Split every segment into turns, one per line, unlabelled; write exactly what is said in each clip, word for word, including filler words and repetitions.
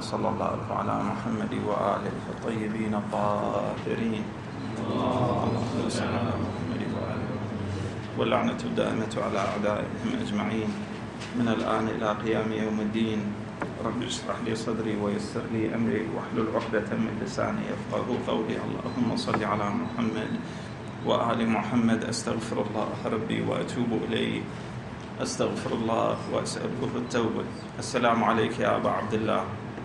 وصلى الله على محمد وآله الطيبين الطاهرين. اللهم صل على محمد وآله واللعنة الدائمة على أعدائهم أجمعين من الآن إلى قيام يوم الدين. رب اشرح لي صدري ويسر لي أمري واحلل عقدة من لساني يفقهوا قولي. اللهم صل على محمد وآل محمد. أستغفر الله ربي وأتوب إليه، أستغفر الله وأسأله التوبة. السلام عليك يا أبا عبد الله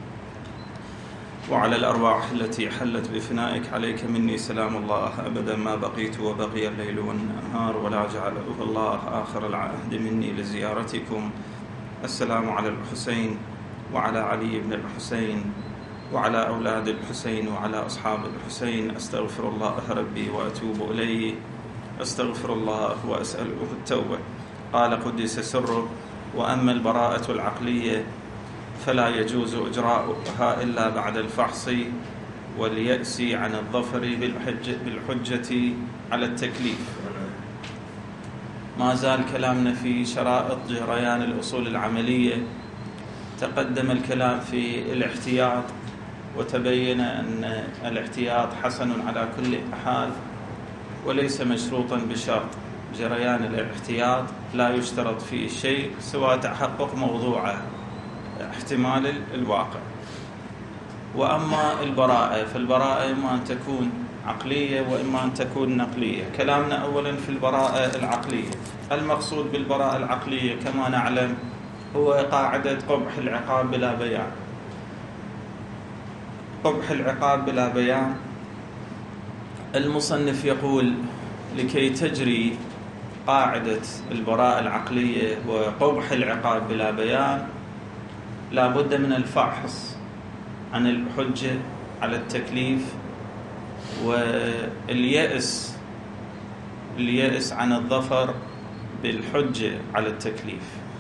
وعلى الأرواح التي حلت بفنائك. عليك مني سلام الله أبدا ما بقيت وبقي الليل والنهار، ولا جعله الله آخر العهد مني لزيارتكم. السلام على الحسين وعلى علي بن الحسين وعلى أولاد الحسين وعلى أصحاب الحسين. أستغفر الله ربي وأتوب إليه، أستغفر الله وأسأله التوبة. قال قدس سره: وأما البراءة العقلية فلا يجوز إجراؤها إلا بعد الفحص واليأس عن الظفر بالحجة, بالحجة على التكليف. ما زال كلامنا في شرائط جريان الأصول العملية. تقدم الكلام في الاحتياط وتبين أن الاحتياط حسن على كل حال وليس مشروطا بشرط. جريان الاحتياط لا يشترط فيه شيء سوى تحقق موضوعه، احتمال الواقع. وأما البراءة فالبراءة إما أن تكون عقلية وإما أن تكون نقلية. كلامنا أولا في البراءة العقلية. المقصود بالبراءة العقلية كما نعلم هو قاعدة قبح العقاب بلا بيان. قبح العقاب بلا بيان، المصنف يقول: لكي تجري قاعدة البراءة العقلية وقبح العقاب بلا بيان لا بد من الفحص عن الحجة على التكليف واليأس اليأس عن الظفر بالحجة على التكليف.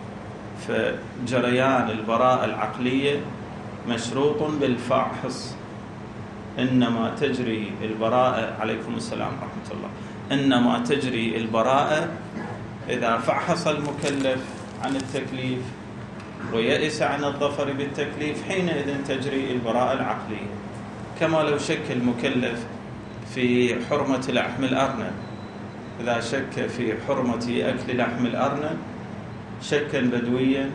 فجريان البراءة العقلية مشروط بالفحص. إنما تجري البراءة عليكم السلام ورحمة الله إنما تجري البراءة إذا فحص المكلف عن التكليف ويأس عن الظفر بالتكليف، حينئذ تجري البراءة العقلية. كما لو شك المكلف في حرمة لحم الأرنب، إذا شك في حرمة أكل لحم الأرنب شكا بدويا،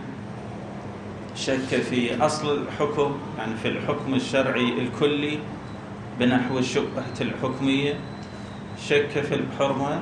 شك في أصل الحكم يعني في الحكم الشرعي الكلي بنحو الشبهة الحكمية، شك في الحرمة،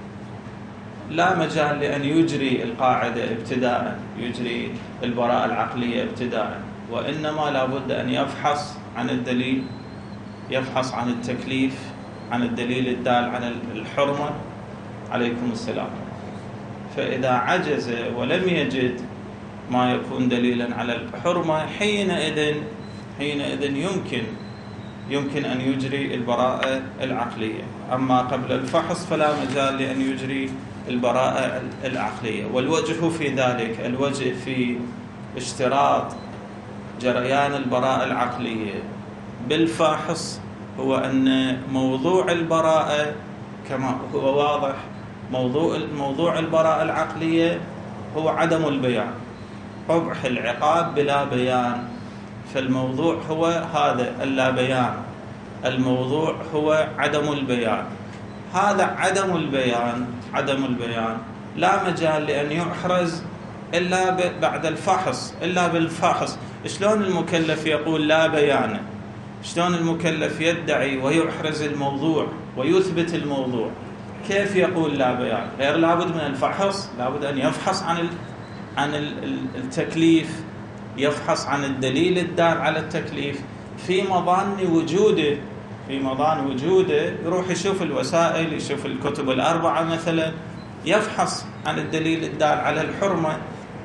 لا مجال لأن يجري القاعدة ابتداء، يجري البراءة العقلية ابتداء، وإنما لا بد أن يفحص عن الدليل، يفحص عن التكليف، عن الدليل الدال على الحرمة. عليكم السلام. فإذا عجز ولم يجد ما يكون دليلا على الحرمة حينئذ حينئذ يمكن يمكن أن يجري البراءة العقلية. أما قبل الفحص فلا مجال لأن يجري البراءة العقلية. والوجه في ذلك، الوجه في اشتراط جريان البراءة العقلية بالفاحص هو أن موضوع البراءة كما هو واضح، موضوع موضوع البراءة العقلية هو عدم البيان، قبح العقاب بلا بيان. فالموضوع هو هذا اللا بيان، الموضوع هو عدم البيان. هذا عدم البيان عدم البيان لا مجال لأن يحرز إلا بعد الفحص، إلا بالفحص. شلون المكلف يقول لا بيان؟ شلون المكلف يدعي ويحرز الموضوع ويثبت الموضوع؟ كيف يقول لا بيان؟ غير لابد من الفحص، لابد أن يفحص عن ال... عن التكليف، يفحص عن الدليل الدال على التكليف. في مظان وجوده في مظان وجوده يروح يشوف الوسائل، يشوف الكتب الأربعة مثلا، يفحص عن الدليل الدال على الحرمة.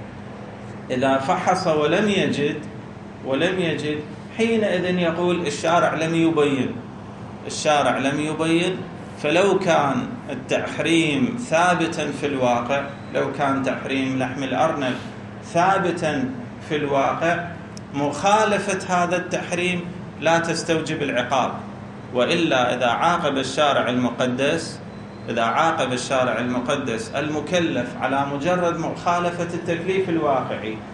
إذا فحص ولم يجد ولم يجد حينئذ يقول الشارع لم يبين الشارع لم يبين فلو كان التحريم ثابتا في الواقع، لو كان تحريم لحم الأرنب ثابتا في الواقع، مخالفة هذا التحريم لا تستوجب العقاب. وإلا إذا عاقب الشارع المقدس إذا عاقب الشارع المقدس المكلف على مجرد مخالفة التكليف الواقعي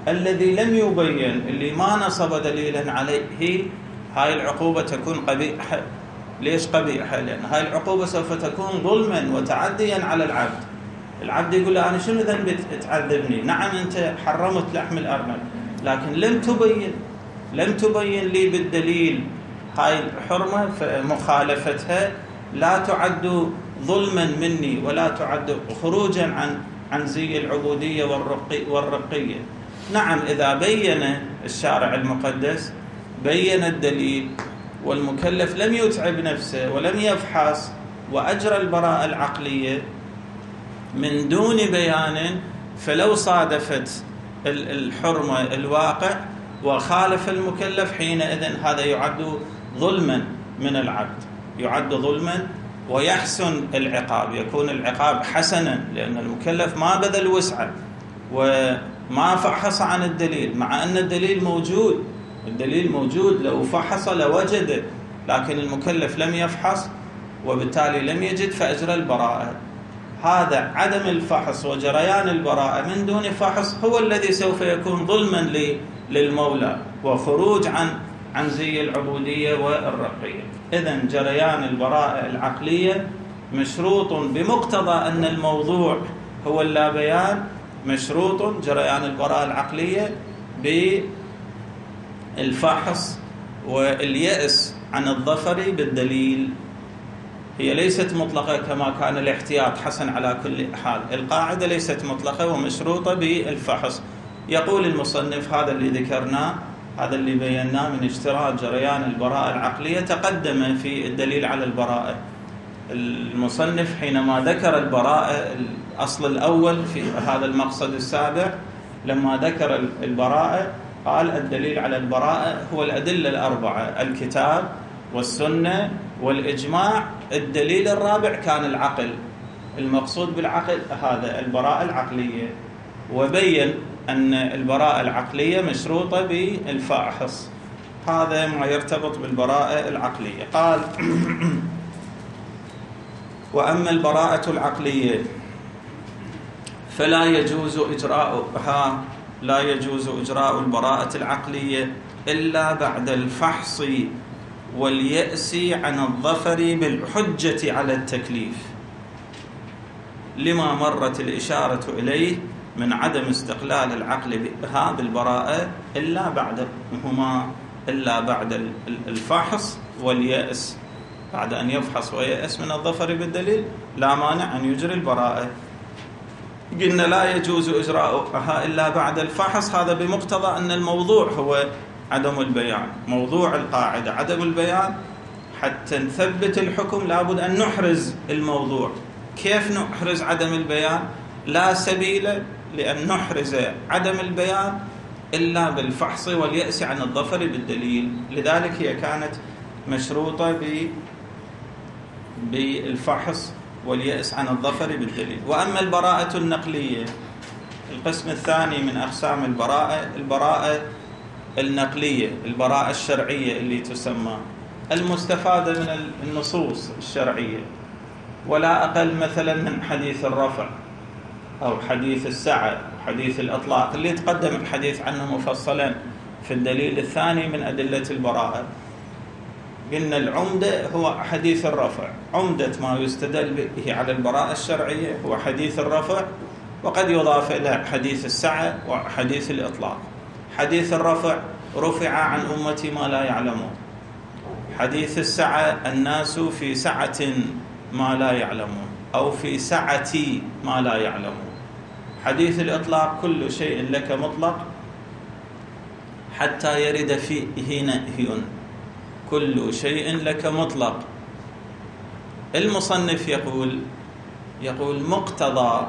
الذي لم يبين، اللي ما نصب دليلا عليه، هاي العقوبة تكون قبيحة. ليش قبيحة؟ لأن هاي العقوبة سوف تكون ظلما وتعديا على العبد. العبد يقول له أنا شنو ذنبي تعذبني؟ نعم أنت حرمت لحم الأرنب، لكن لم تبين لم تبين لي بالدليل هاي الحرمة، فمخالفتها لا تعد ظلما مني ولا تعد خروجا عن عن زي العبودية والرقي والرقية. نعم إذا بين الشارع المقدس، بين الدليل، والمكلف لم يتعب نفسه ولم يفحص وأجرى البراءة العقلية من دون بيان، فلو صادفت الحرمة الواقع وخالف المكلف، حينئذ هذا يعد ظلما من العبد، يعد ظلما، ويحسن العقاب، يكون العقاب حسنا، لأن المكلف ما بذل وسعه وما فحص عن الدليل، مع أن الدليل موجود الدليل موجود لو فحص لوجده، لكن المكلف لم يفحص وبالتالي لم يجد فأجرى البراءة. هذا عدم الفحص وجريان البراءة من دون فحص هو الذي سوف يكون ظلما للمولى وخروج عن عن زي العبودية والرقية. إذن جريان البراءة العقلية مشروط بمقتضى أن الموضوع هو اللا بيان، مشروط جريان البراءة العقلية بالفحص واليأس عن الظفر بالدليل. هي ليست مطلقة كما كان الاحتياط حسن على كل حال، القاعدة ليست مطلقة ومشروطة بالفحص. يقول المصنف هذا اللي ذكرناه، هذا اللي بيناه من اشتراط جريان البراءة العقلية تقدم في الدليل على البراءة. المصنف حينما ذكر البراءة الأصل الأول في هذا المقصد السابع، لما ذكر البراءة قال الدليل على البراءة هو الأدلة الأربعة: الكتاب والسنة والإجماع. الدليل الرابع كان العقل، المقصود بالعقل هذا البراءة العقلية، وبين أن البراءة العقلية مشروطة بالفاحص. هذا ما يرتبط بالبراءة العقلية. قال وأما البراءة العقلية فلا يجوز إجراؤها لا يجوز إجراء البراءة العقلية إلا بعد الفحص واليأس عن الظفر بالحجة على التكليف، لما مرت الإشارة إليه من عدم استقلال العقل بها بالبراءة إلا بعد هما إلا بعد الفحص واليأس. بعد أن يفحص ويأس من الظفر بالدليل لا مانع أن يجري البراءة. قلنا لا يجوز إجراؤها إلا بعد الفحص، هذا بمقتضى أن الموضوع هو عدم البيان، موضوع القاعدة عدم البيان. حتى نثبت الحكم لابد أن نحرز الموضوع. كيف نحرز عدم البيان؟ لا سبيل لأن نحرز عدم البيان إلا بالفحص واليأس عن الظفر بالدليل. لذلك هي كانت مشروطة بالفحص واليأس عن الظفر بالدليل. وأما البراءة النقلية، القسم الثاني من أقسام البراءة، البراءة النقلية، البراءة الشرعية اللي تسمى المستفادة من النصوص الشرعية، ولا أقل مثلا من حديث الرفع أو حديث السعة، حديث الإطلاق اللي تقدم الحديث عنه مفصلا في الدليل الثاني من أدلة البراءة. قلنا العمدة هو حديث الرفع، عمدة ما يستدل به على البراءة الشرعية هو حديث الرفع، وقد يضاف إلى حديث السعة وحديث الإطلاق. حديث الرفع: رفع عن أمتي ما لا يعلمون. حديث السعة: الناس في سعة ما لا يعلمون، أو في سعتي ما لا يعلمون. حديث الإطلاق: كل شيء لك مطلق حتى يرد فيه نهي، كل شيء لك مطلق. المصنف يقول يقول مقتضى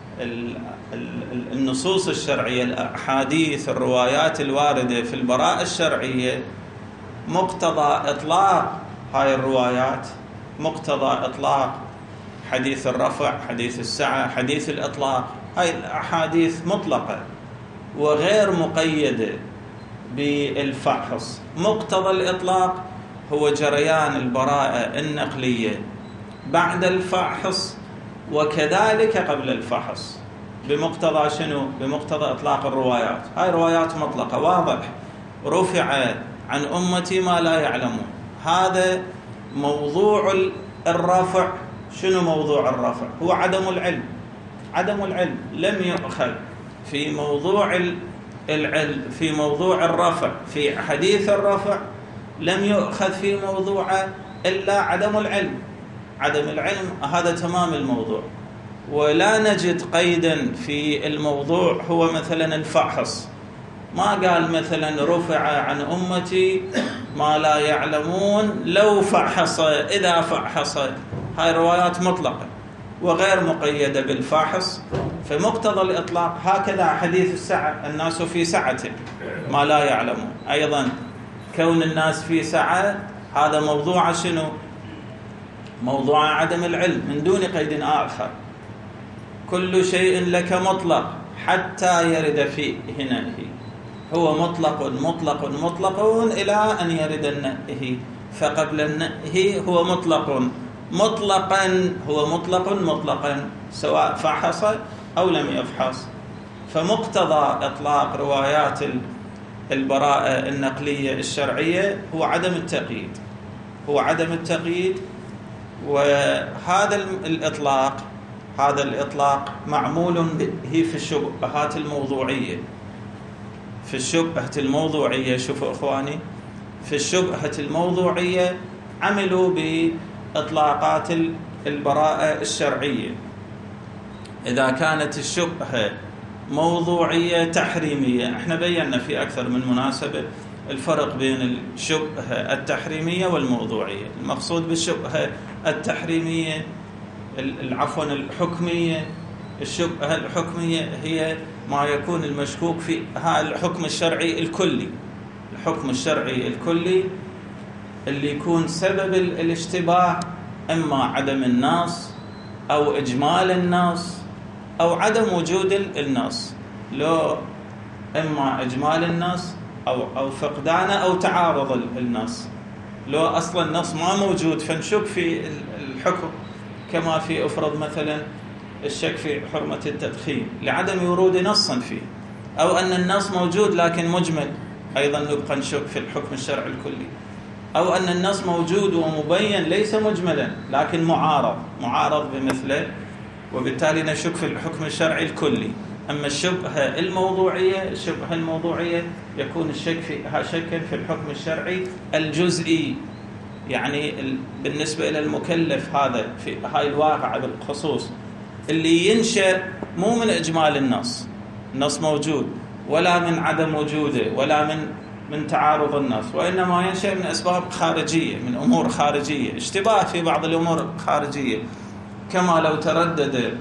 النصوص الشرعية، الأحاديث، الروايات الواردة في البراءة الشرعية، مقتضى إطلاق هاي الروايات، مقتضى إطلاق حديث الرفع، حديث السعة، حديث الإطلاق، هاي الأحاديث مطلقة وغير مقيدة بالفحص. مقتضى الإطلاق هو جريان البراءة النقلية بعد الفحص وكذلك قبل الفحص، بمقتضى شنو؟ بمقتضى إطلاق الروايات. هاي روايات مطلقة واضح، رفع عن أمتي ما لا يعلمون. هذا موضوع الرفع. شنو موضوع الرفع؟ هو عدم العلم. عدم العلم لم يؤخذ في موضوع العلم، في موضوع الرفع، في حديث الرفع لم يؤخذ في موضوعه إلا عدم العلم. عدم العلم هذا تمام الموضوع. ولا نجد قيدا في الموضوع هو مثلا الفحص. ما قال مثلا رفع عن أمتي ما لا يعلمون لو فحص، إذا فحص. هاي روايات مطلقة وغير مقيدة بالفاحص. فمقتضى الإطلاق هكذا حديث السعة، الناس في سعة ما لا يعلمون. أيضا كون الناس في سعة هذا موضوع شنو؟ موضوع عدم العلم من دون قيد آخر. كل شيء لك مطلق حتى يرد فيه نهي. هو مطلق مطلق مطلق إلى أن يرد النهي، فقبل النهي هو مطلق مطلقا، هو مطلق مطلقا سواء فحص أو لم يفحص. فمقتضى إطلاق روايات البراءة النقلية الشرعية هو عدم التقييد، هو عدم التقييد. وهذا الإطلاق هذا الإطلاق معمول به في الشبهات الموضوعية. في الشبهة الموضوعية، شوفوا إخواني، في الشبهة الموضوعية عملوا بإطلاقات البراءة الشرعية. إذا كانت الشبهة موضوعية تحريمية، احنا بينا في أكثر من مناسبة الفرق بين الشبهة التحريمية والموضوعية. المقصود بالشبهة التحريمية العفوا الحكمية. الشبهة الحكمية هي ما يكون المشكوك في ها الحكم الشرعي الكلي. الحكم الشرعي الكلي اللي يكون سبب الاشتباه إما عدم النص أو إجمال النص أو عدم وجود النص. لو إما إجمال النص أو أو فقدانه أو تعارض النص. لو أصلا النص ما موجود فنشك في الحكم، كما في أفرض مثلا الشك في حرمة التدخين لعدم ورود نص فيه، أو أن النص موجود لكن مجمل، أيضا نبقى نشك في الحكم الشرعي الكلي. أو أن النص موجود ومبين ليس مجملا لكن معارض معارض بمثله، وبالتالي نشك في الحكم الشرعي الكلي. أما الشبهة الموضوعية، الشبهة الموضوعية يكون الشك فيها شكا في الحكم الشرعي الجزئي، يعني بالنسبة إلى المكلف هذا في هاي الواقعة بالخصوص اللي ينشأ مو من إجمال النص، النص موجود، ولا من عدم وجوده، ولا من من تعارض النص، وإنما ينشأ من أسباب خارجية، من أمور خارجية، اشتباه في بعض الأمور الخارجية. كما لو تردد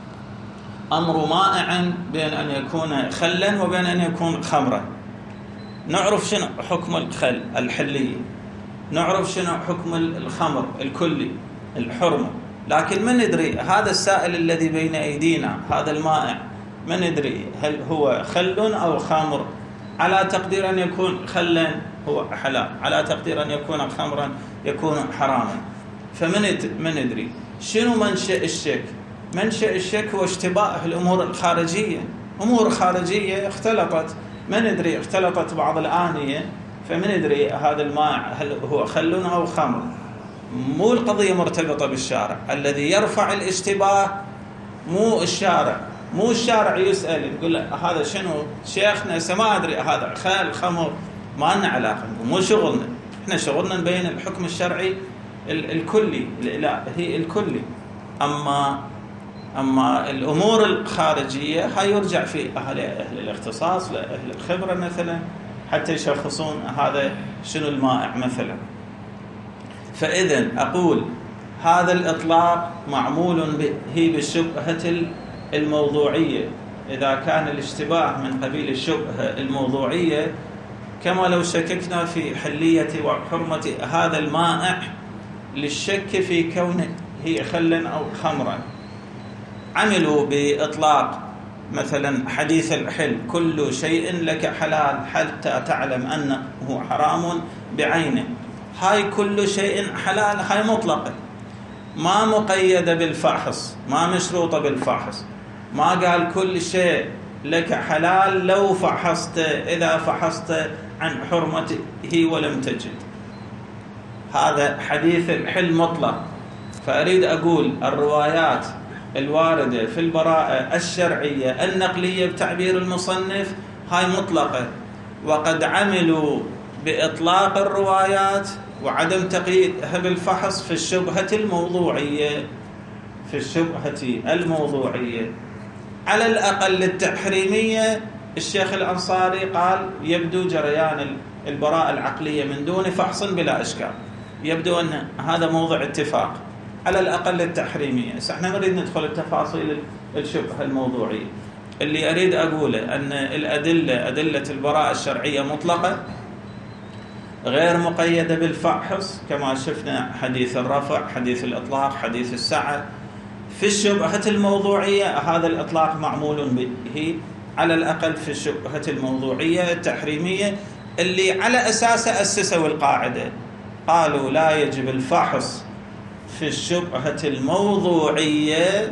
أمر مائع بين أن يكون خلا وبين أن يكون خمرا، نعرف شنو حكم الخل الحلي، نعرف شنو حكم الخمر الكلي الحرمة، لكن ما ندري هذا السائل الذي بين أيدينا هذا المائع ما ندري هل هو خل أو خمر، على تقدير أن يكون خلا هو حلال، على تقدير أن يكون خمرا يكون حراما. فمن ندري شنو منشأ الشك. منشأ الشك هو اشتباه الأمور الخارجية، أمور خارجية اختلطت، ما ندري اختلطت بعض الآنية، فما ندري هذا الماء هل هو خل أو خمر. مو القضية مرتبطة بالشارع، الذي يرفع الاشتباه مو الشارع، مو الشارع يسأل يقول هذا شنو شيخنا سما أدري هذا خل خمر، ما لنا علاقة، مو شغلنا، احنا شغلنا نبين الحكم الشرعي الكلي، لا هي الكلي. أما أما الأمور الخارجية هاي يرجع في أهل, أهل الاختصاص لأهل الخبرة مثلا حتى يشخصون هذا شنو المائع مثلا. فإذن أقول هذا الإطلاق معمول به بالشبهة الموضوعية. إذا كان الاشتباه من قبيل الشبهة الموضوعية، كما لو شككنا في حلية وحرمة هذا المائع للشك في كونه خلا أو خمرا، عملوا بإطلاق مثلا حديث الحل كل شيء لك حلال حتى تعلم أنه حرام بعينه. هاي كل شيء حلال هاي مطلقة، ما مقيدة بالفحص، ما مشروطة بالفحص. ما قال كل شيء لك حلال لو فحصت، إذا فحصت عن حرمته ولم تجد. هذا حديث الحل مطلق. فأريد أقول الروايات الواردة في البراءة الشرعية النقلية بتعبير المصنف هاي مطلقة، وقد عملوا بإطلاق الروايات وعدم تقييدها بالفحص في الشبهة الموضوعية في الشبهة الموضوعية على الأقل التحريمية. الشيخ الأنصاري قال يبدو جريان البراءة العقلية من دون فحص بلا إشكال، يبدو أن هذا موضع اتفاق على الأقل التحريمية. احنا نريد ندخل التفاصيل الشبهة الموضوعية. اللي أريد أقوله أن الأدلة أدلة البراءة الشرعية مطلقة غير مقيدة بالفحص، كما شفنا حديث الرفع، حديث الإطلاق، حديث السعة. في الشبهة الموضوعية هذا الإطلاق معمول به على الأقل في الشبهة الموضوعية التحريمية اللي على أساس أسسوا القاعدة. قالوا لا يجب الفحص في الشبهة الموضوعية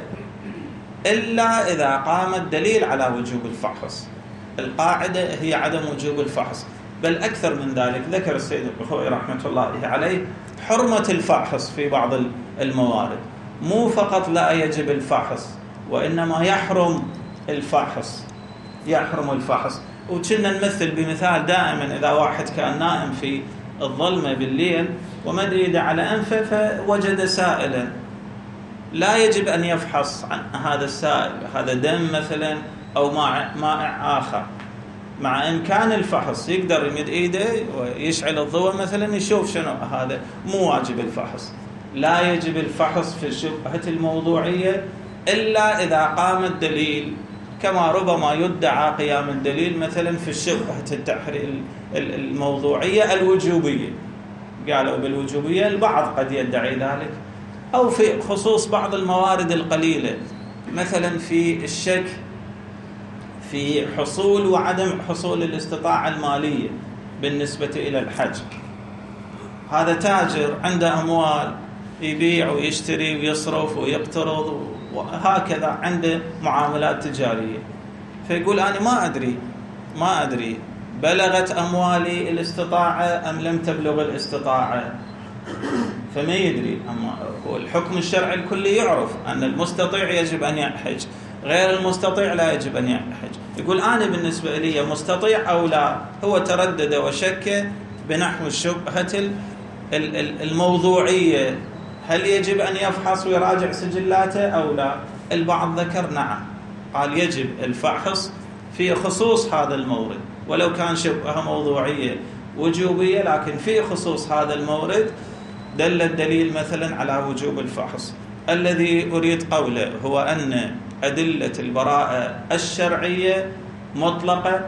إلا إذا قام الدليل على وجوب الفحص. القاعدة هي عدم وجوب الفحص، بل أكثر من ذلك. ذكر السيد الخوئي رحمة الله عليه حرمة الفحص في بعض الموارد، مو فقط لا يجب الفحص وإنما يحرم الفحص يحرم الفحص. وكنا نمثل بمثال دائما، إذا واحد كان نائم في الظلمة بالليل ومد يده على أنفه فوجد سائلا، لا يجب أن يفحص عن هذا السائل، هذا دم مثلا أو مائع آخر، مع إمكان الفحص. يقدر يمد إيده ويشعل الضوء مثلا يشوف شنو هذا، مو واجب الفحص. لا يجب الفحص في الشبهة الموضوعية إلا إذا قام الدليل، كما ربما يدعى قيام الدليل مثلا في الشبهة التحريم الموضوعية الوجوبية، قالوا بالوجوبية، البعض قد يدعي ذلك، أو في خصوص بعض الموارد القليلة، مثلا في الشك في حصول وعدم حصول الاستطاعة المالية بالنسبة إلى الحج. هذا تاجر عنده أموال يبيع ويشتري ويصرف ويقترض وهكذا، عنده معاملات تجارية، فيقول أنا ما أدري ما أدري بلغت أموالي الاستطاعة أم لم تبلغ الاستطاعة، فما يدري. أما الحكم الشرعي الكلي يعرف أن المستطيع يجب أن يحج، غير المستطيع لا يجب أن يحج. يقول أنا بالنسبة لي مستطيع أو لا، هو تردد وشك بنحو الشبهة الموضوعية، هل يجب أن يفحص ويراجع سجلاته أو لا؟ البعض ذكر نعم، قال يجب الفحص في خصوص هذا المورد، ولو كان شبهة موضوعية وجوبية، لكن في خصوص هذا المورد دل الدليل مثلا على وجوب الفحص. الذي أريد قوله هو أن أدلة البراءة الشرعية مطلقة،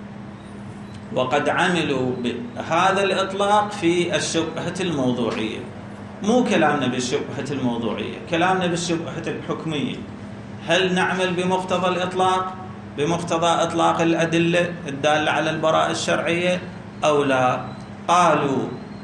وقد عملوا بهذا الإطلاق في الشبهة الموضوعية. مو كلامنا بالشبهة الموضوعية، كلامنا بالشبهة الحكمية. هل نعمل بمقتضى الإطلاق، بمقتضى إطلاق الأدلة الدالة على البراءة الشرعية أو لا؟ قالوا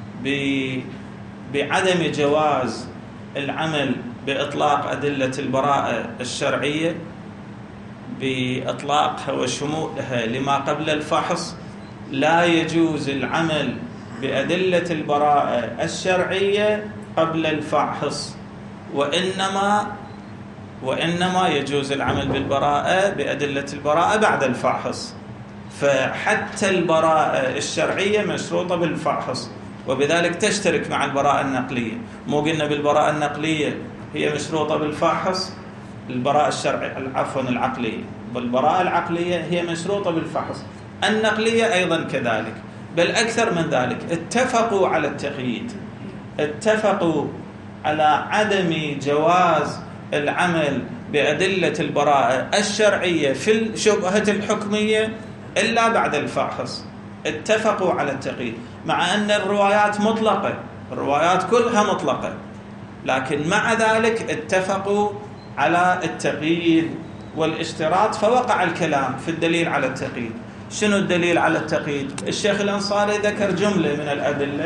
بعدم جواز العمل بإطلاق أدلة البراءة الشرعية بإطلاقها وشمولها لما قبل الفحص. لا يجوز العمل بأدلة البراءة الشرعية قبل الفحص، وإنما وإنما يجوز العمل بالبراءة بأدلة البراءة بعد الفحص. فحتى البراءة الشرعية مشروطة بالفحص، وبذلك تشترك مع البراءة النقلية. مو قلنا بالبراءة النقلية هي مشروطة بالفحص، البراءة الشرعية عفوا العقلية، والبراءة العقلية هي مشروطة بالفحص. النقلية أيضا كذلك، بل أكثر من ذلك، اتفقوا على التقييد، اتفقوا على عدم جواز العمل بأدلة البراءة الشرعية في الشبهة الحكمية إلا بعد الفحص. اتفقوا على التقييد، مع أن الروايات مطلقة، الروايات كلها مطلقة، لكن مع ذلك اتفقوا على التقييد والاشتراط. فوقع الكلام في الدليل على التقييد. شنو الدليل على التقييد؟ الشيخ الأنصاري ذكر جملة من الأدلة،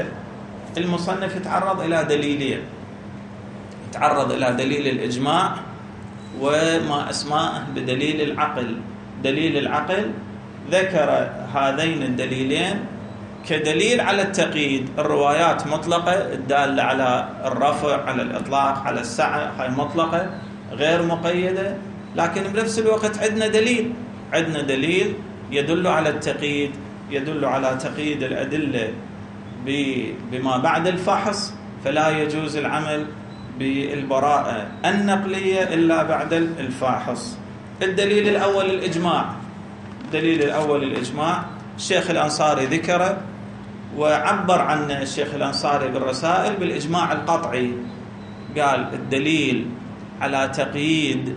المصنف يتعرض إلى دليلين، يتعرض إلى دليل الإجماع وما أسماءه بدليل العقل. دليل العقل ذكر هذين الدليلين كدليل على التقييد. الروايات مطلقة الدالة على الرفع، على الإطلاق، على السعة، هاي مطلقة غير مقيدة، لكن بنفس الوقت عندنا دليل عندنا دليل يدل على التقييد، يدل على تقييد الأدلة بما بعد الفحص، فلا يجوز العمل بالبراءة النقلية إلا بعد الفاحص. الدليل الأول الإجماع. الدليل الأول الإجماع الشيخ الأنصاري ذكره وعبر عن الشيخ الأنصاري بالرسائل بالإجماع القطعي. قال الدليل على تقييد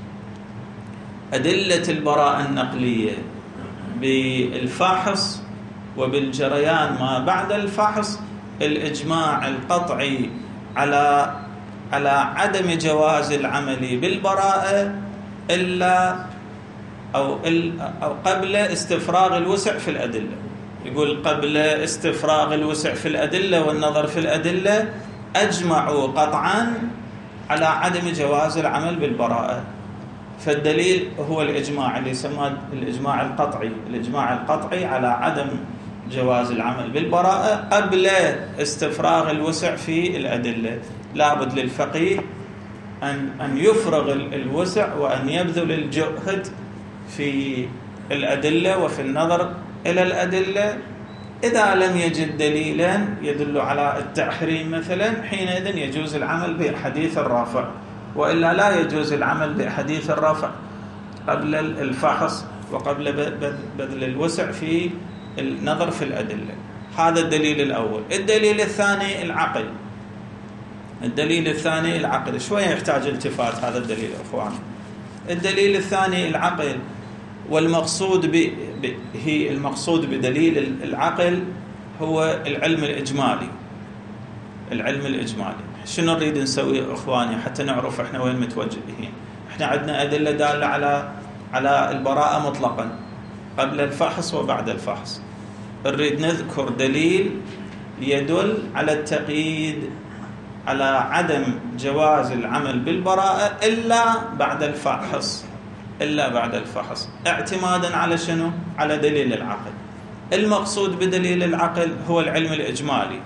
أدلة البراءة النقلية بالفاحص وبالجريان ما بعد الفحص الإجماع القطعي على على عدم جواز العمل بالبراءة إلا أو, أو قبل استفراغ الوسع في الأدلة. يقول قبل استفراغ الوسع في الأدلة والنظر في الأدلة أجمعوا قطعا على عدم جواز العمل بالبراءة. فالدليل هو الإجماع اللي يسمى الإجماع القطعي. الإجماع القطعي على عدم جواز العمل بالبراءة قبل استفراغ الوسع في الأدلة. لابد للفقيه أن أن يفرغ الوسع وأن يبذل الجهد في الأدلة وفي النظر إلى الأدلة. إذا لم يجد دليلا يدل على التحريم مثلا، حينئذ يجوز العمل بحديث الرافع، وإلا لا يجوز العمل بحديث الرافع قبل الفحص وقبل بذل الوسع في النظر في الأدلة. هذا الدليل الأول. الدليل الثاني العقل. الدليل الثاني العقل شوية يحتاج التفات هذا الدليل أخوان. الدليل الثاني العقل، والمقصود به هي المقصود بدليل العقل هو العلم الإجمالي. العلم الإجمالي شنو نريد نسوي أخواني حتى نعرف إحنا وين متوجهين؟ إحنا عندنا أدلة دالة على على البراءة مطلقا قبل الفحص وبعد الفحص. نريد نذكر دليل يدل على التقييد على عدم جواز العمل بالبراءة إلا بعد الفحص إلا بعد الفحص اعتمادا على شنو؟ على دليل العقل. المقصود بدليل العقل هو العلم الإجمالي.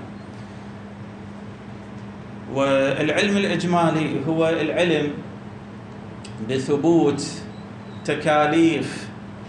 والعلم الإجمالي هو العلم بثبوت تكاليف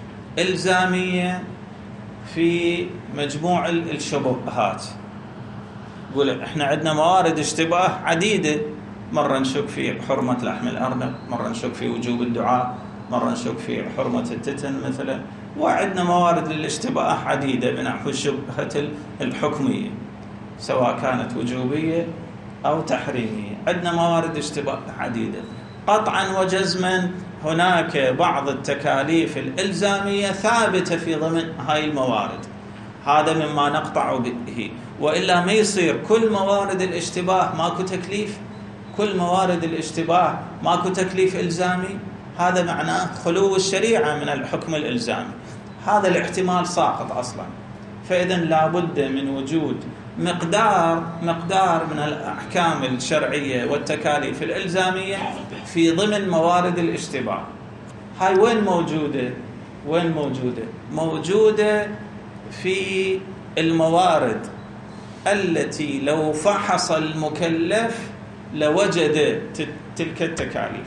إلزامية في مجموع الشبهات. يقول احنا عندنا موارد اشتباه عديدة، مرة نشك في حرمة لحم الأرنب، مرة نشك في وجوب الدعاء، مرة نشك في حرمة التتن مثلا، وعندنا موارد للاشتباه عديدة بنحو الشبهة الحكمية سواء كانت وجوبية أو تحريمية. عندنا موارد اشتباه عديدة. قطعا وجزما هناك بعض التكاليف الإلزامية ثابتة في ضمن هاي الموارد، هذا مما نقطع به، وإلا ما يصير كل موارد الاشتباه ماكو تكليف، كل موارد الاشتباه ماكو تكليف إلزامي، هذا معناه خلو الشريعة من الحكم الإلزامي. هذا الاحتمال ساقط أصلا. فإذا لابد من وجود مقدار مقدار من الأحكام الشرعية والتكاليف الإلزامية في ضمن موارد الاشتباه. هاي وين موجودة؟ وين موجودة؟ موجودة في الموارد التي لو فحص المكلف لوجد تلك التكاليف.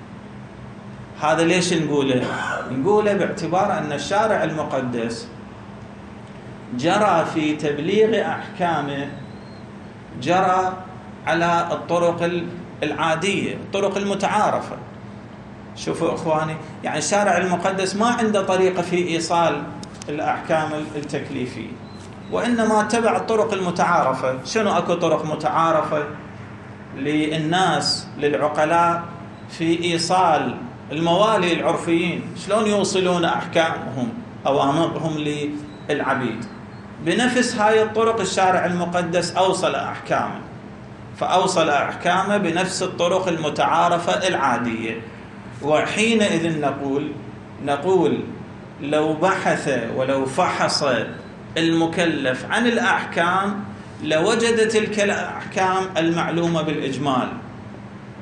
هذا ليش نقوله؟ نقوله باعتبار أن الشارع المقدس جرى في تبليغ أحكامه جرى على الطرق العادية، الطرق المتعارفة. شوفوا إخواني، يعني الشارع المقدس ما عنده طريقة في إيصال الأحكام التكليفية، وإنما اتبع الطرق المتعارفة. شنو أكو طرق متعارفة للناس للعقلاء في إيصال الموالي العرفيين؟ شلون يوصلون أحكامهم أوامرهم للعبيد؟ بنفس هاي الطرق الشارع المقدس أوصل أحكامه، فأوصل أحكامه بنفس الطرق المتعارفة العادية. وحينئذ نقول نقول لو بحث ولو فحص المكلف عن الأحكام لوجد تلك الأحكام المعلومة بالإجمال،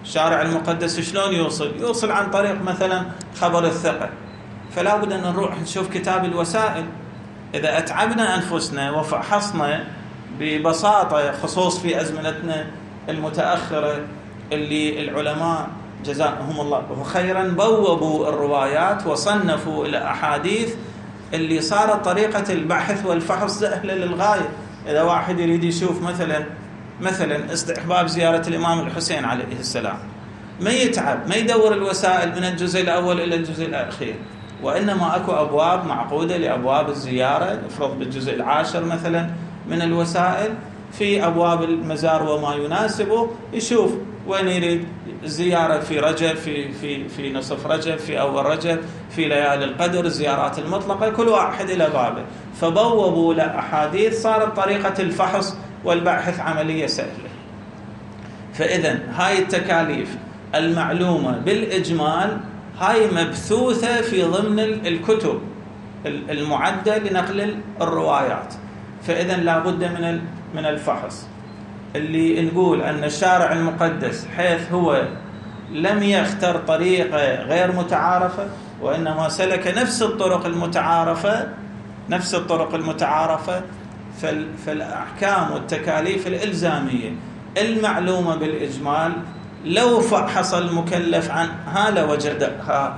الشارع المقدس شلون يوصل؟ يوصل عن طريق مثلا خبر الثقة. فلا بد أن نروح نشوف كتاب الوسائل. إذا أتعبنا أنفسنا وفحصنا ببساطة، خصوص في أزمنتنا المتأخرة اللي العلماء جزاهم الله خيرا بوبوا الروايات وصنفوا إلى أحاديث اللي صارت طريقة البحث والفحص سهلة للغاية. إذا واحد يريد يشوف مثلا مثلا استحباب زيارة الإمام الحسين عليه السلام، ما يتعب، ما يدور الوسائل من الجزء الأول إلى الجزء الأخير، وإنما أكو أبواب معقودة لأبواب الزيارة. افرض بالجزء العاشر مثلا من الوسائل في أبواب المزار وما يناسبه، يشوف وين يريد الزيارة في رجب، في في في نصف رجب، في أول رجب، في ليالي القدر، الزيارات المطلقة، كل واحد إلى بابه. فبوبوا لأحاديث صارت طريقة الفحص والبحث عملية سهلة. فإذا هاي التكاليف المعلومة بالإجمال هاي مبثوثة في ضمن الكتب المعدة لنقل الروايات. فإذا لا بد من من الفحص. اللي نقول أن الشارع المقدس حيث هو لم يختر طريقة غير متعارفة، وإنما سلك نفس الطرق المتعارفة نفس الطرق المتعارفة فالأحكام والتكاليف الإلزامية المعلومة بالإجمال لو فحص المكلف عنها لوجدها.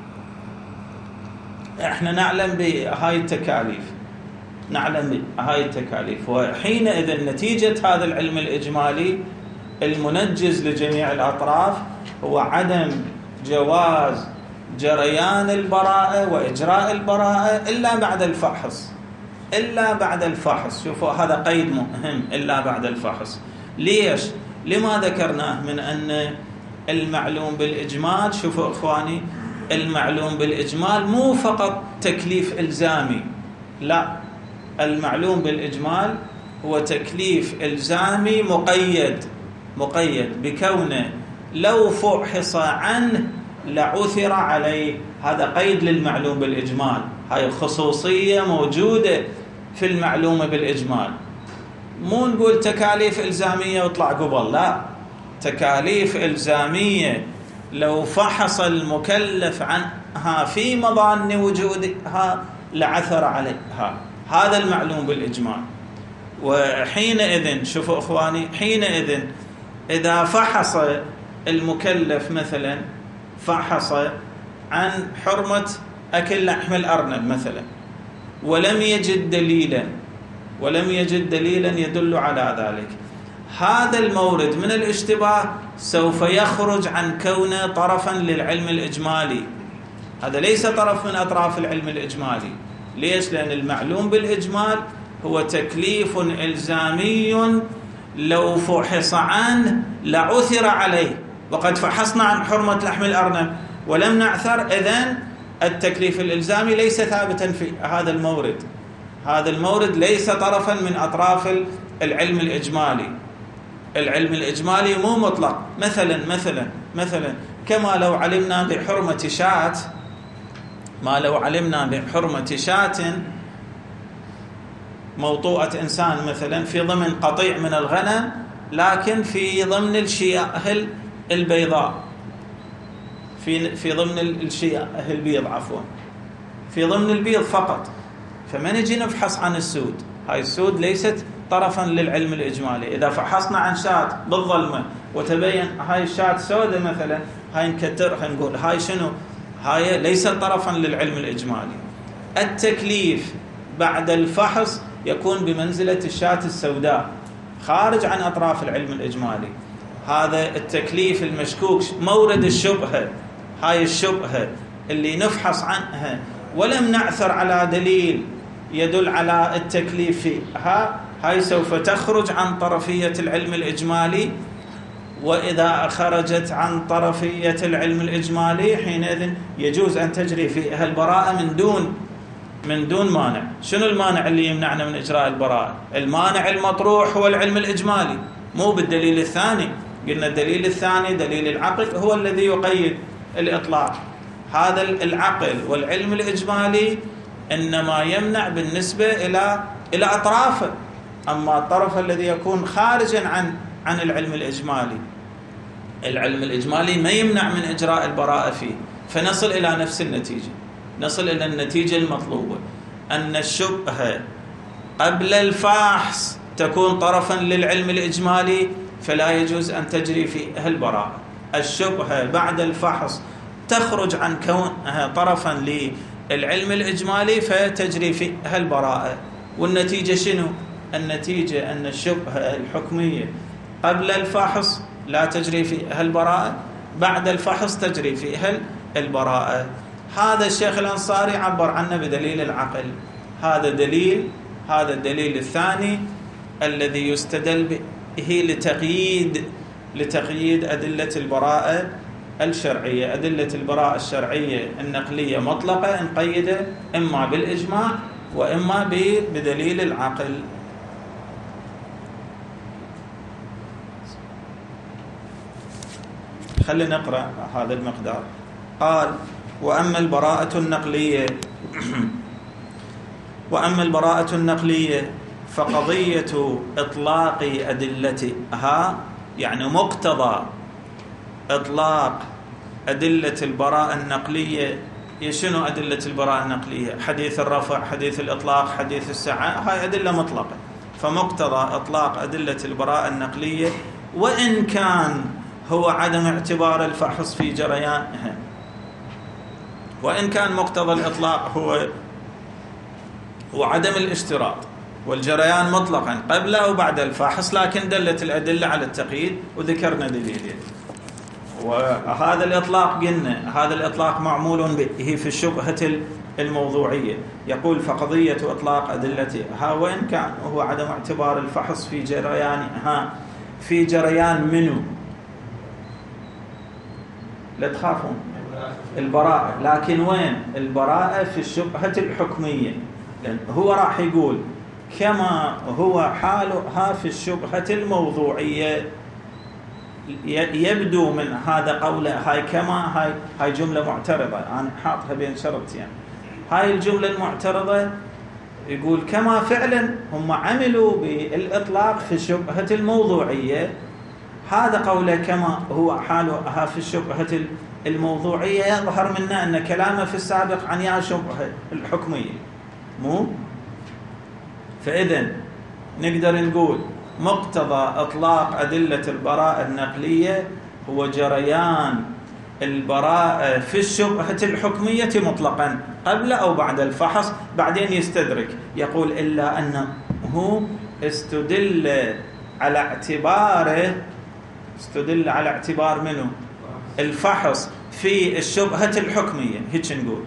احنا نعلم بهاي التكاليف نعلم بهاي التكاليف وحينئذ نتيجة هذا العلم الإجمالي المنجز لجميع الأطراف هو عدم جواز جريان البراءة وإجراء البراءة إلا بعد الفحص إلا بعد الفحص. شوفوا هذا قيد مهم، إلا بعد الفحص. ليش؟ لما ذكرناه من أن المعلوم بالإجمال، شوفوا إخواني، المعلوم بالإجمال مو فقط تكليف إلزامي، لا، المعلوم بالإجمال هو تكليف إلزامي مقيد مقيد بكونه لو فحص عنه لعثر عليه. هذا قيد للمعلوم بالإجمال، هاي خصوصية موجودة في المعلومة بالإجمال. مو نقول تكاليف إلزامية وطلع قبل، لا، تكاليف إلزامية لو فحص المكلف عنها في مظان وجودها لعثر عليها. هذا المعلوم بالإجمال. وحينئذ شوفوا إخواني، حينئذ إذا فحص المكلف مثلا فحص عن حرمة أكل لحم الأرنب مثلا ولم يجد دليلا ولم يجد دليلا يدل على ذلك، هذا المورد من الاشتباه سوف يخرج عن كونه طرفا للعلم الإجمالي. هذا ليس طرف من أطراف العلم الإجمالي. ليش؟ لأن المعلوم بالإجمال هو تكليف إلزامي لو فحص عنه لعثر عليه، وقد فحصنا عن حرمة لحم الأرنب ولم نعثر، إذن التكليف الإلزامي ليس ثابتا في هذا المورد. هذا المورد ليس طرفا من أطراف العلم الإجمالي. العلم الإجمالي مو مطلق. مثلا مثلا مثلا كما لو علمنا بحرمة شاة ما لو علمنا بحرمة شاة موطوءة إنسان مثلا في ضمن قطيع من الغنم، لكن في ضمن الشياه البيضاء في في ضمن الشياه البيض عفوا في ضمن البيض فقط، فما نجي نفحص عن السود. هاي السود ليست طرفا للعلم الإجمالي. إذا فحصنا عن شاة بالظلمة وتبين هاي الشاة سوداء مثلا، هاي نكترها نقول هاي شنو؟ هاي ليست طرفا للعلم الإجمالي. التكليف بعد الفحص يكون بمنزلة الشاة السوداء، خارج عن أطراف العلم الإجمالي. هذا التكليف المشكوك، مورد الشبهة، هاي الشبهة اللي نفحص عنها ولم نعثر على دليل يدل على التكليف فيها، هاي سوف تخرج عن طرفية العلم الإجمالي. وإذا خرجت عن طرفية العلم الإجمالي حينئذ يجوز أن تجري فيها البراءة من دون من دون مانع. شنو المانع اللي يمنعنا من إجراء البراءة؟ المانع المطروح هو العلم الإجمالي، مو بالدليل الثاني. قلنا الدليل الثاني دليل العقل هو الذي يقيد الإطلاق. هذا العقل والعلم الإجمالي إنما يمنع بالنسبة إلى إلى أطرافه، أما الطرف الذي يكون خارجا عن عن العلم الإجمالي العلم الإجمالي ما يمنع من إجراء البراءة فيه، فنصل إلى نفس النتيجة، نصل إلى النتيجة المطلوبة، أن الشبهة قبل الفحص تكون طرفا للعلم الإجمالي فلا يجوز أن تجري فيها البراءة. الشبهة بعد الفحص تخرج عن كونها طرفا للعلم الإجمالي فتجري فيها البراءة. والنتيجة شنو؟ النتيجة أن الشبهة الحكمية قبل الفحص لا تجري فيها البراءة، بعد الفحص تجري فيها البراءة. هذا الشيخ الأنصاري عبر عنه بدليل العقل. هذا دليل، هذا الدليل الثاني الذي يستدل به لتقييد لتقييد أدلة البراءة الشرعية. أدلة البراءة الشرعية النقلية مطلقة نقيده إما بالإجماع وإما بدليل العقل. خلينا نقرأ هذا المقدار. قال: وأما البراءة النقلية وأما البراءة النقلية فقضية إطلاق أدلتها، يعني مقتضى إطلاق أدلة البراءة النقلية. شنو أدلة البراءة النقلية؟ حديث الرفع، حديث الإطلاق، حديث السعة، هاي أدلة مطلقة. فمقتضى إطلاق أدلة البراءة النقلية وإن كان هو عدم اعتبار الفحص في جريانها، وإن كان مقتضى الإطلاق هو وعدم الاشتراط والجريان مطلقا قبل أو بعد الفحص، لكن دلت الأدلة على التقييد وذكرنا دليلين. وهذا الإطلاق قلنا هذا الإطلاق معمول به في الشبهة الموضوعية. يقول: فقضية إطلاق أدلتها وإن كان هو عدم اعتبار الفحص في جريانها. في جريان منه؟ لا تخافون، البراءة. لكن وين البراءة؟ في الشبهة الحكمية. لأن هو راح يقول كما هو حالها في الشبهة الموضوعية. يبدو من هذا قوله هاي كما هاي هاي جملة معترضة، أنا حاطها بين شرطين. هاي الجملة المعترضة يقول كما فعلا هم عملوا بالإطلاق في الشبهة الموضوعية. هذا قوله كما هو حالها في الشبهة الموضوعية يظهر منا أن كلامه في السابق عن يا شبهة الحكمية مو. فإذن نقدر نقول مقتضى إطلاق أدلة البراءة النقلية هو جريان البراءة في الشبهة الحكمية مطلقا قبل أو بعد الفحص. بعدين يستدرك يقول: إلا أنه استدل على اعتباره استدل على اعتبار منه الفحص في الشبهة الحكمية. هيك نقول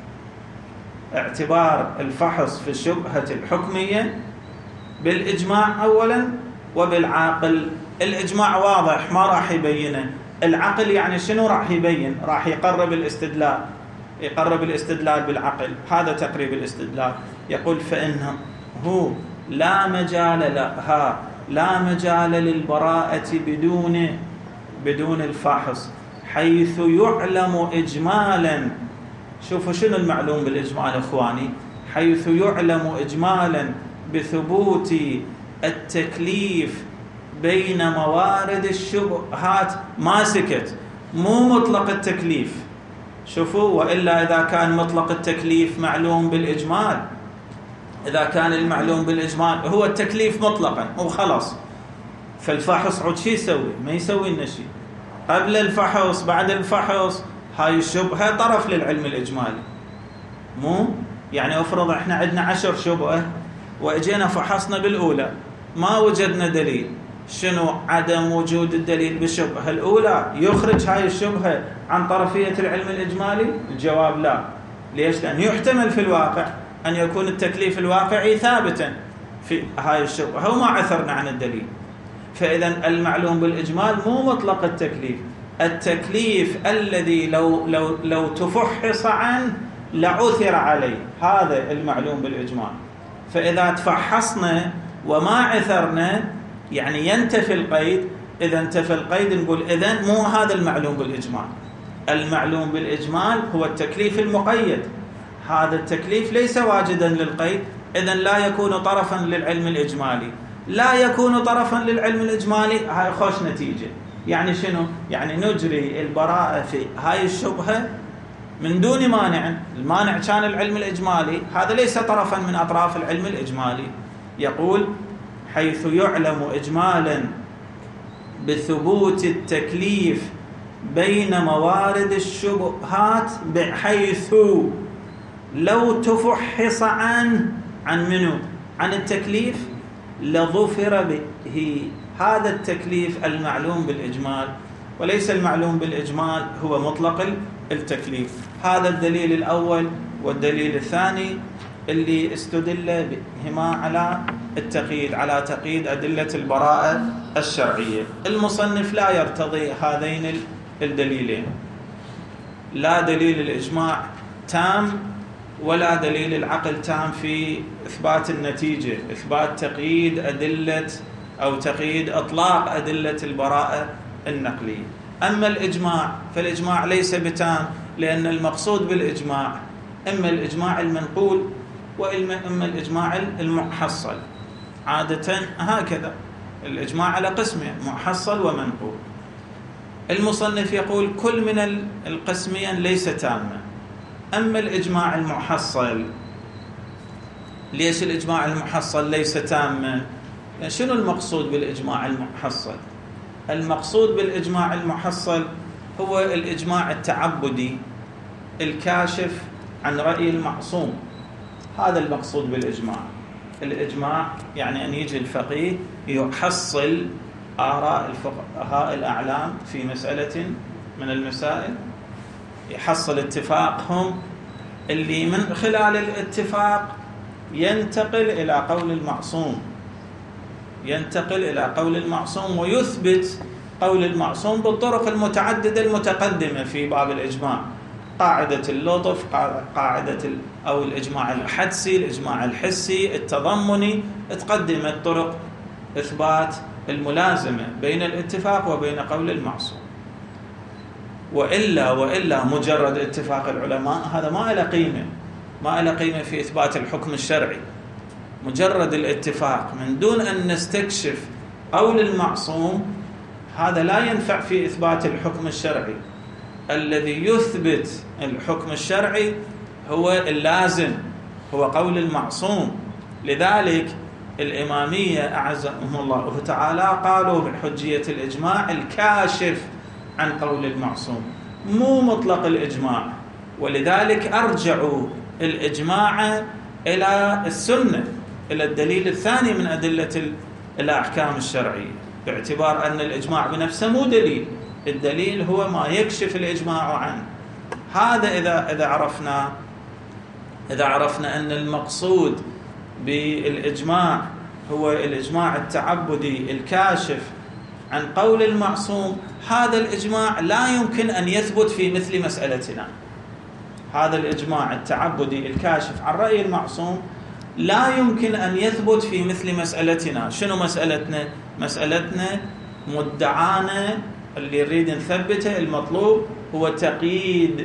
اعتبار الفحص في الشبهة الحكمية بالإجماع أولا وبالعقل. الإجماع واضح ما راح يبينه، العقل يعني شنو راح يبين؟ راح يقرب الاستدلال يقرب الاستدلال بالعقل. هذا تقريب الاستدلال. يقول: فإنه لا مجال لها لا مجال للبراءة بدون بدون الفحص، حيث يعلم إجمالا. شوفوا شنو المعلوم بالإجمال إخواني؟ حيث يعلم إجمالا بثبوت التكليف بين موارد الشبهات. ما سكت، مو مطلق التكليف. شوفوا، وإلا إذا كان مطلق التكليف معلوم بالإجمال، إذا كان المعلوم بالإجمال هو التكليف مطلقا وخلاص، فالفحص عود شي يسوي؟ ما يسوي لنا شيء. قبل الفحص بعد الفحص هاي الشبهة طرف للعلم الإجمالي مو. يعني أفرض إحنا عندنا عشر شبهة وإجينا فحصنا بالأولى ما وجدنا دليل. شنو عدم وجود الدليل بالشبهة الأولى يخرج هاي الشبهة عن طرفية العلم الإجمالي؟ الجواب لا. ليش؟ لأن يحتمل في الواقع أن يكون التكليف الواقعي ثابتا في هاي الشبهة وما عثرنا عن الدليل. فإذا المعلوم بالإجمال مو مطلق التكليف، التكليف الذي لو لو لو تفحص عنه لعثر عليه، هذا المعلوم بالإجمال. فإذا تفحصنا وما عثرنا يعني ينتفي القيد. إذا انتفى القيد نقول إذن مو هذا المعلوم بالإجمال. المعلوم بالإجمال هو التكليف المقيد. هذا التكليف ليس واجدا للقيد، إذن لا يكون طرفا للعلم الإجمالي. لا يكون طرفا للعلم الإجمالي، هاي خوش نتيجة. يعني شنو؟ يعني نجري البراءة في هاي الشبهة من دون مانع. المانع كان العلم الإجمالي، هذا ليس طرفا من أطراف العلم الإجمالي. يقول حيث يعلم إجمالا بثبوت التكليف بين موارد الشبهات بحيث لو تفحص عن عن منه عن التكليف لظفر به. هذا التكليف المعلوم بالإجمال، وليس المعلوم بالإجمال هو مطلق التكليف. هذا الدليل الأول. والدليل الثاني اللي استدل بهما على التقييد، على تقييد أدلة البراءة الشرعية. المصنف لا يرتضي هذين الدليلين، لا دليل الإجماع تام ولا دليل العقل تام في إثبات النتيجة، إثبات تقييد أدلة أو تقييد إطلاق أدلة البراءة النقلية. أما الإجماع فالإجماع ليس بتام، لأن المقصود بالإجماع إما الإجماع المنقول وإما الإجماع المحصل. عادة هكذا الإجماع على قسمين، محصل ومنقول. المصنف يقول كل من القسمين ليس تاما. أما الإجماع المحصل، ليش الإجماع المحصل ليس تاما؟ يعني شنو المقصود بالإجماع المحصل؟ المقصود بالإجماع المحصل هو الإجماع التعبدي الكاشف عن رأي المعصوم. هذا المقصود بالإجماع. الإجماع يعني أن يجي الفقيه يحصل آراء الفقهاء الأعلام في مسألة من المسائل، يحصل اتفاقهم اللي من خلال الاتفاق ينتقل إلى قول المعصوم، ينتقل إلى قول المعصوم ويثبت قول المعصوم بالطرق المتعددة المتقدمة في باب الإجماع. قاعدة اللطف، قاعدة أو الإجماع الحدسي، الإجماع الحسي، التضمني، تقدمت طرق إثبات الملازمة بين الاتفاق وبين قول المعصوم. وإلا وإلا مجرد اتفاق العلماء هذا ما له قيمة، ما له قيمة في إثبات الحكم الشرعي. مجرد الاتفاق من دون أن نستكشف قول المعصوم هذا لا ينفع في إثبات الحكم الشرعي. الذي يثبت الحكم الشرعي هو اللازم، هو قول المعصوم. لذلك الإمامية أعزهم الله تعالى قالوا بحجية الإجماع الكاشف عن قول المعصوم، مو مطلق الإجماع. ولذلك أرجعوا الإجماع إلى السنة، إلى الدليل الثاني من أدلة الأحكام الشرعية، باعتبار أن الإجماع بنفسه مو دليل، الدليل هو ما يكشف الإجماع عنه. هذا إذا إذا عرفنا إذا عرفنا أن المقصود بالإجماع هو الإجماع التعبدي الكاشف عن قول المعصوم، هذا الإجماع لا يمكن أن يثبت في مثل مسألتنا. هذا الإجماع التعبدي الكاشف عن رأي المعصوم لا يمكن أن يثبت في مثل مسألتنا. شنو مسألتنا؟ مسألتنا مدعانا اللي يريد نثبته، المطلوب هو تقييد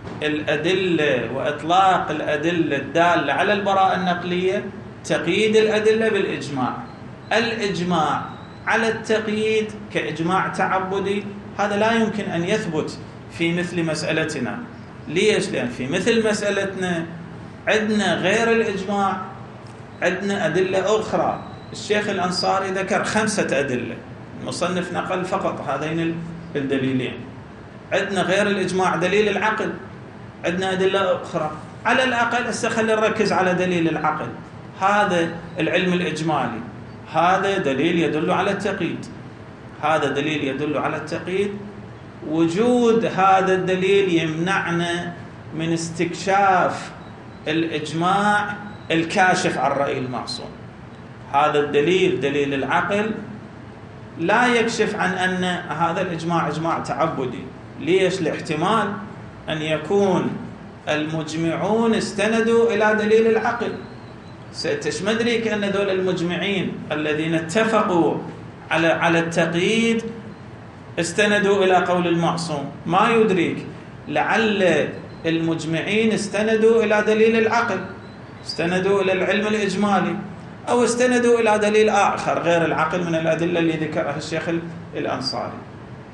الأدلة وإطلاق الأدلة الدالة على البراءة النقلية، تقييد الأدلة بالإجماع. الإجماع على التقييد كإجماع تعبدي هذا لا يمكن أن يثبت في مثل مسألتنا. ليش؟ لأن في مثل مسألتنا عندنا غير الإجماع عندنا أدلة أخرى. الشيخ الأنصاري ذكر خمسة أدلة، المصنف نقل فقط هذين الدليلين. عندنا غير الإجماع دليل العقل، عندنا أدلة أخرى. على الأقل هسه خلينا نركز على دليل العقل، هذا العلم الإجمالي، هذا دليل يدل على التقييد، هذا دليل يدل على التقييد. وجود هذا الدليل يمنعنا من استكشاف الإجماع الكاشف عن رأي المعصوم. هذا الدليل دليل العقل لا يكشف عن أن هذا الإجماع إجماع تعبدي. ليش؟ لاحتمال أن يكون المجمعون استندوا إلى دليل العقل. ستش مدريك أن دول المجمعين الذين اتفقوا على على التقييد استندوا إلى قول المعصوم، ما يدريك لعل المجمعين استندوا إلى دليل العقل، استندوا إلى العلم الإجمالي، أو استندوا إلى دليل آخر غير العقل من الأدلة اللي ذكرها الشيخ الأنصاري.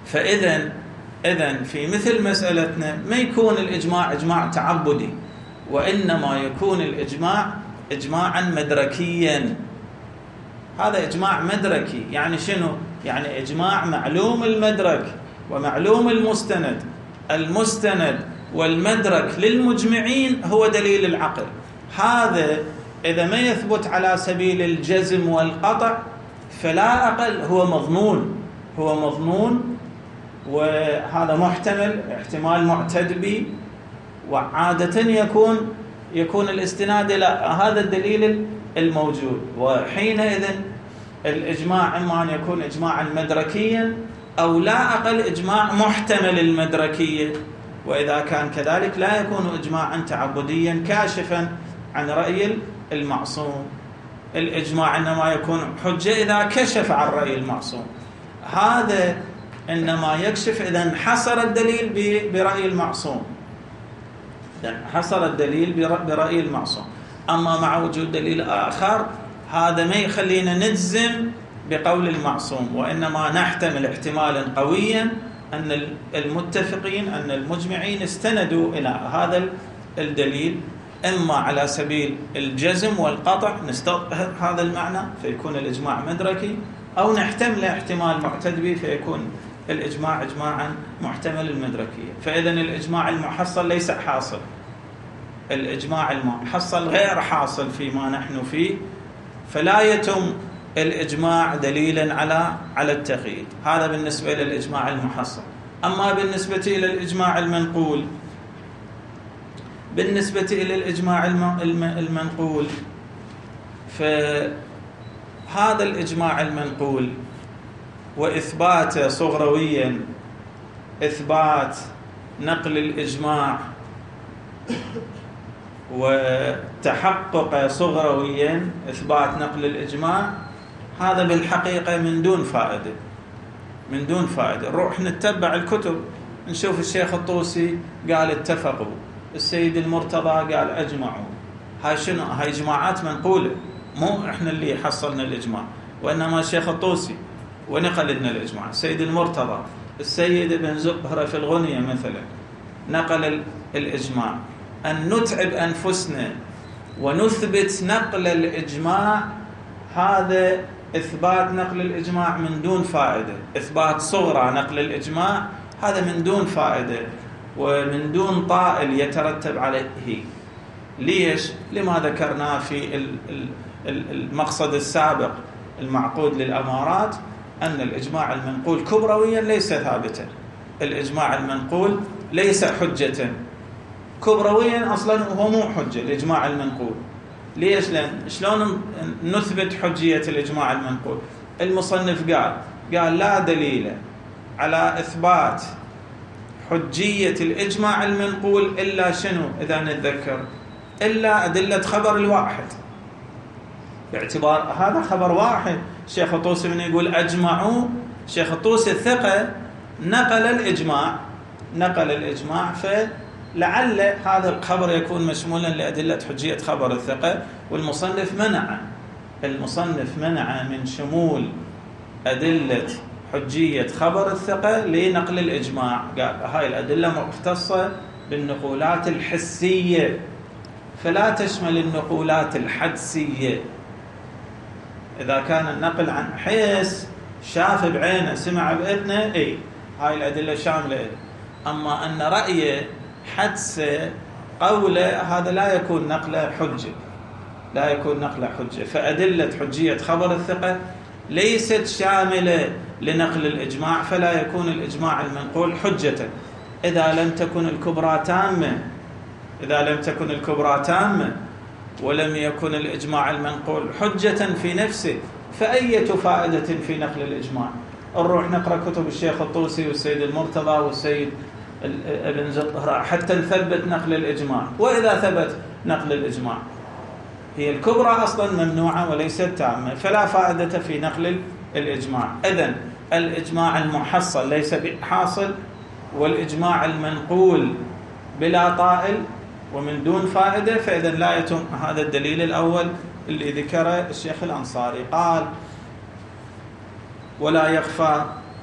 فإذا إذن في مثل مسألتنا ما يكون الإجماع إجماع تعبدي، وإنما يكون الإجماع إجماعا مدركيا. هذا إجماع مدركي، يعني شنو؟ يعني إجماع معلوم المدرك ومعلوم المستند. المستند والمدرك للمجمعين هو دليل العقل. هذا إذا ما يثبت على سبيل الجزم والقطع فلا أقل هو مظنون، هو مظنون، وهذا محتمل، احتمال معتد به، وعادة يكون يكون الاستناد إلى هذا الدليل الموجود. وحينئذ الإجماع إما أن يكون إجماعا مدركيا أو لا أقل إجماع محتمل المدركية، وإذا كان كذلك لا يكون إجماعا تعبديا كاشفا عن رأي المعصوم. الإجماع إنما يكون حجة إذا كشف عن رأي المعصوم، هذا إنما يكشف إذا انحصر الدليل برأي المعصوم، إذا انحصر الدليل برأي المعصوم. أما مع وجود دليل آخر هذا ما يخلينا نجزم بقول المعصوم، وإنما نحتمل احتمالا قويا أن المتفقين أن المجمعين استندوا إلى هذا الدليل، إما على سبيل الجزم والقطع نستظهر هذا المعنى فيكون الإجماع مدركي، أو نحتمل احتمال معتد به فيكون الإجماع إجماعا محتمل المدركية. فإذا الإجماع المحصل ليس حاصل، الإجماع المحصل غير حاصل فيما نحن فيه، فلا يتم الإجماع دليلا على على التقييد. هذا بالنسبة للإجماع المحصل. أما بالنسبة إلى الإجماع المنقول، بالنسبة إلى الإجماع المنقول فهذا الإجماع المنقول وإثباته صغرويا، إثبات نقل الإجماع وتحقق صغرويا إثبات نقل الإجماع، هذا بالحقيقة من دون فائدة، من دون فائدة. نروح نتبع الكتب نشوف الشيخ الطوسي قال اتفقوا، السيد المرتضى قال أجمعوا. هاي شنو؟ هاي إجماعات منقولة، مو إحنا اللي حصلنا الإجماع، وإنما الشيخ الطوسي ونقل لنا الإجماع. السيد المرتضى، السيد ابن زهرة في الغنية مثلا نقل الإجماع. أن نتعب أنفسنا ونثبت نقل الإجماع هذا إثبات نقل الإجماع من دون فائدة، إثبات صغرى نقل الإجماع هذا من دون فائدة ومن دون طائل يترتب عليه. ليش؟ لما ذكرنا في المقصد السابق المعقود للأمارات أن الإجماع المنقول كبرويا ليس ثابتا، الإجماع المنقول ليس حجة كبرويا، أصلا هو مو حجة الإجماع المنقول. ليش؟ لأن شلون نثبت حجية الإجماع المنقول؟ المصنف قال قال لا دليل على إثبات حجية الإجماع المنقول إلا شنو؟ إذا نتذكر إلا أدلة خبر الواحد، باعتبار هذا خبر واحد. الشيخ الطوسي من يقول أجمعوا، الشيخ الطوسي الثقة نقل الإجماع نقل الإجماع فلعل هذا الخبر يكون مشمولا لأدلة حجية خبر الثقة، والمصنف منع المصنف منع من شمول أدلة حجية خبر الثقة لنقل الإجماع. قال هاي الأدلة مختصة بالنقولات الحسية فلا تشمل النقولات الحدسية. إذا كان النقل عن حس شاف بعينه سمع بإذنه إيه هاي الأدلة شاملة إيه. أما أن رأيه حدسه قوله هذا لا يكون نقله حجة، لا يكون نقله حجة. فأدلة حجية خبر الثقة ليست شاملة لنقل الإجماع، فلا يكون الإجماع المنقول حجة إذا لم تكن الكبرى تامة إذا لم تكن الكبرى تامة ولم يكن الإجماع المنقول حجة في نفسه، فأية فائدة في نقل الإجماع؟ نروح نقرأ كتب الشيخ الطوسي والسيد المرتضى والسيد ابن زهرة حتى نثبت نقل الإجماع. وإذا ثبت نقل الإجماع هي الكبرى أصلا ممنوعة وليست تامة، فلا فائدة في نقل الإجماع. إذن الإجماع المحصل ليس بحاصل، والإجماع المنقول بلا طائل ومن دون فائدة، فإذا لا يتم هذا الدليل الأول اللي ذكره الشيخ الأنصاري. قال ولا يخفى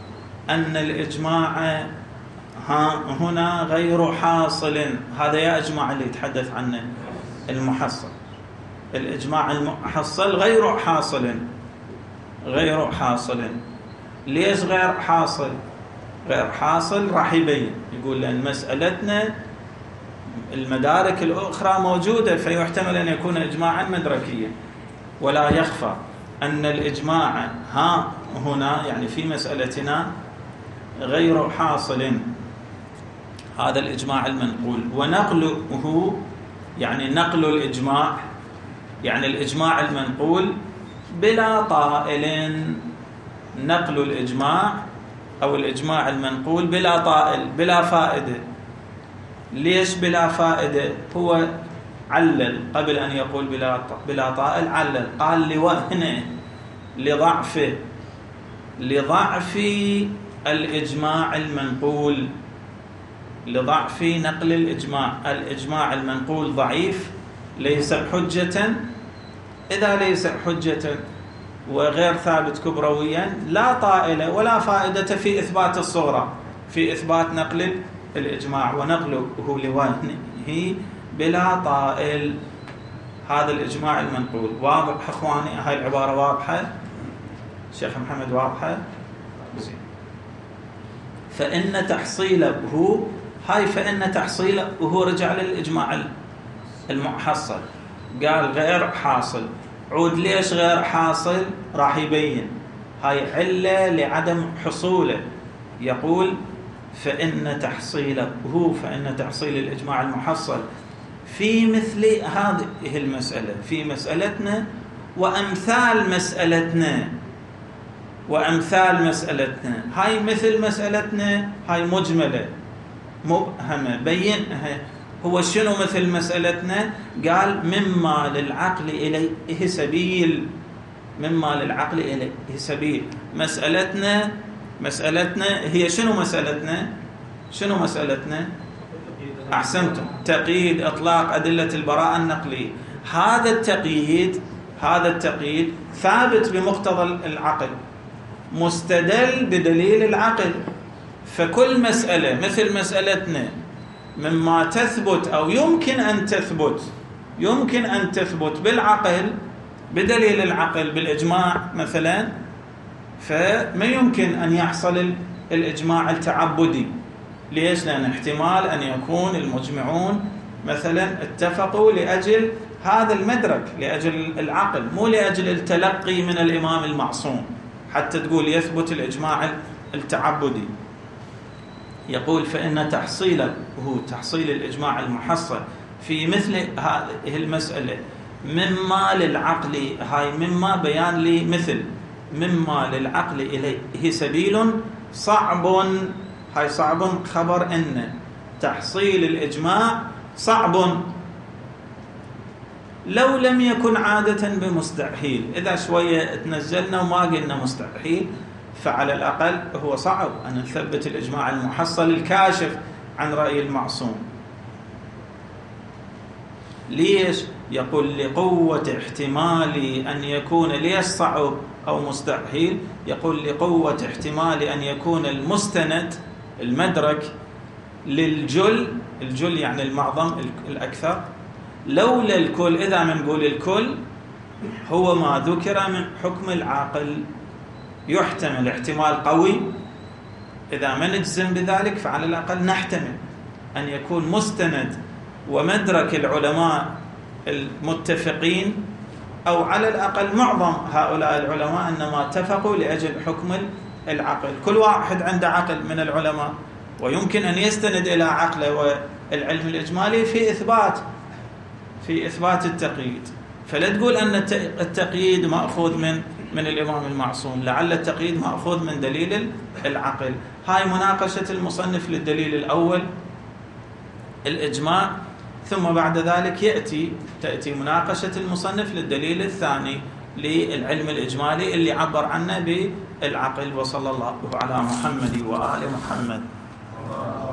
أن الإجماع هنا غير حاصل. هذا يا إجماع اللي يتحدث عنه المحصل. الإجماع المحصل غير حاصل، غير حاصل. ليش غير حاصل؟ غير حاصل راح يبين، يقول لأن مسألتنا المدارك الأخرى موجودة، فيحتمل أن يكون إجماعا مدركيا. ولا يخفى أن الإجماع ها هنا يعني في مسألتنا غير حاصل، هذا الإجماع المنقول. ونقله يعني نقل الإجماع، يعني الإجماع المنقول بلا طائل. نقل الإجماع أو الإجماع المنقول بلا طائل، بلا فائدة. ليش بلا فائدة؟ هو علل قبل أن يقول بلا بلا طائل، علل قال لوهنه، لضعفه، لضعف الإجماع المنقول، لضعف نقل الإجماع. الإجماع المنقول ضعيف، ليس حجة. إذا ليس حجة وغير ثابت كبرويا، لا طائل ولا فائدة في إثبات الصغرى، في إثبات نقل الإجماع. ونقله لوهنه بلا طائل، هذا الإجماع المنقول. واضح أخواني؟ هاي العبارة واضحة؟ شيخ محمد واضحة؟ زين. فإن تحصيله، هاي فإن تحصيله وهو رجع للإجماع المحصل، قال غير حاصل. عود ليش غير حاصل؟ راح يبين. هاي علة لعدم حصوله. يقول فإن تحصيله، فإن تحصيل الإجماع المحصل في مثل هذه المسألة، في مسألتنا وأمثال مسألتنا، وأمثال مسألتنا. هاي مثل مسألتنا، هاي مجملة مبهمة، بينها. هو شنو مثل مسألتنا؟ قال مما للعقل إليه سبيل، مما للعقل إليه سبيل. مسألتنا مسألتنا هي شنو؟ مسألتنا شنو مسألتنا؟ أحسنتم، تقييد إطلاق أدلة البراءة النقلية. هذا التقييد هذا التقييد ثابت بمقتضى العقل، مستدل بدليل العقل. فكل مسألة مثل مسألتنا مما تثبت أو يمكن أن تثبت يمكن أن تثبت بالعقل، بدليل العقل، بالإجماع مثلا، فما يمكن أن يحصل الإجماع التعبدي. ليش؟ لأن احتمال أن يكون المجمعون مثلا اتفقوا لأجل هذا المدرك، لأجل العقل، مو لأجل التلقي من الإمام المعصوم حتى تقول يثبت الإجماع التعبدي. يقول فإن تحصيله، هو تحصيل الإجماع المحصل في مثل هذه المسألة مما للعقل، هاي مما بيان لي مثل، مما للعقل إليه سبيل صعب. هاي صعب خبر إن تحصيل الإجماع صعب لو لم يكن عادة بمستحيل. إذا شوية تنزلنا وما قلنا مستحيل، فعلى الأقل هو صعب أن نثبت الإجماع المحصل الكاشف عن رأي المعصوم. ليش؟ يقول لقوة احتمال أن يكون، ليش صعب أو مستحيل؟ يقول لقوة احتمال أن يكون المستند، المدرك، للجل، الجل يعني المعظم الأكثر، لولا الكل. إذا من نقول الكل هو ما ذكر من حكم العاقل، يحتمل احتمال قوي. إذا ما نجزم بذلك فعلى الأقل نحتمل أن يكون مستند ومدرك العلماء المتفقين، أو على الأقل معظم هؤلاء العلماء أنما اتفقوا لأجل حكم العقل. كل واحد عنده عقل من العلماء، ويمكن أن يستند إلى عقله والعلم الإجمالي في إثبات في إثبات التقييد. فلا تقول أن التقييد مأخوذ من من الإمام المعصوم، لعل التقييد مأخوذ من دليل العقل. هاي مناقشة المصنف للدليل الأول الإجماع، ثم بعد ذلك يأتي تأتي مناقشة المصنف للدليل الثاني للعلم الإجمالي اللي عبر عنه بالعقل. وصلى الله على محمد وآل محمد.